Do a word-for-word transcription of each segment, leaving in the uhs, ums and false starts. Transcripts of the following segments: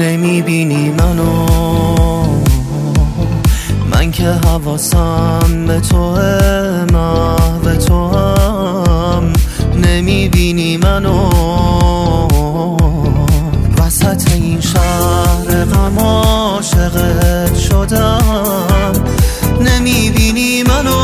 نمیبینی منو، من که حواسم به توه، محو توام. نمیبینی منو وسط این شهر غم عاشقت شدم. نمیبینی منو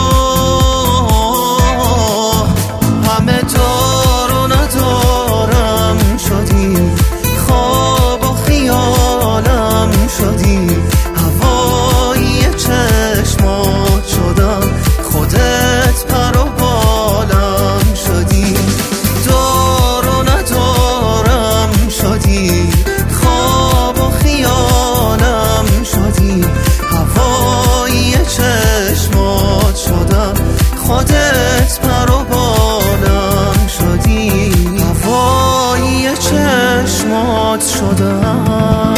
همه دار و ندارم شدی، خواب و خیالم شدی، هوایی چشمات شدم، خودت پر و بالم شدی. دار و ندارم شدی، خواب و خیالم شدی، هوایی چشمات شدم، خودت پر و بالم شدی، هوایی چشمات شدم.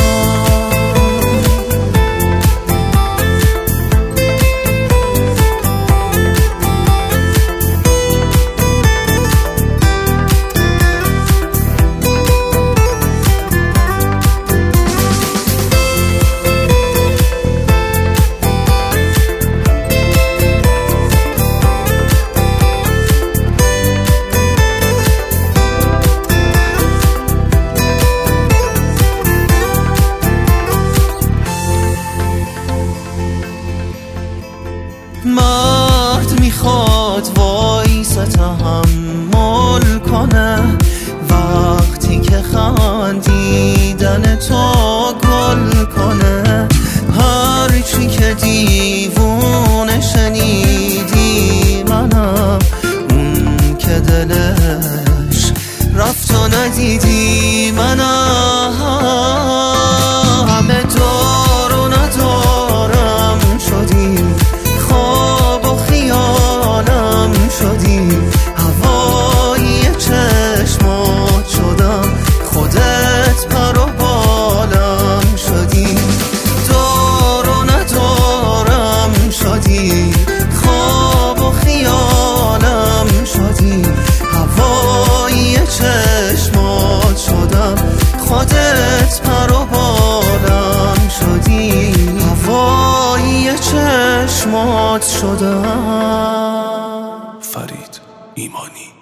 مرد میخواد وایسه تحمل کنه وقتی که خندیدن تو گل کنه. هر چی که دیوونه شنیدی منم، اون که دلش رفت و ندیدی منم. همه دار و ندارم شدی، خواب و خیالم شدی، هوایی چشمات شدم، خودت پر و بالم شدی. دار و ندارم شدی، خواب و خیالم شدی، هوایی چشمات شدم، خودت پر و بالم شدی، هوایی چشمات شدم. فرید ایمانی.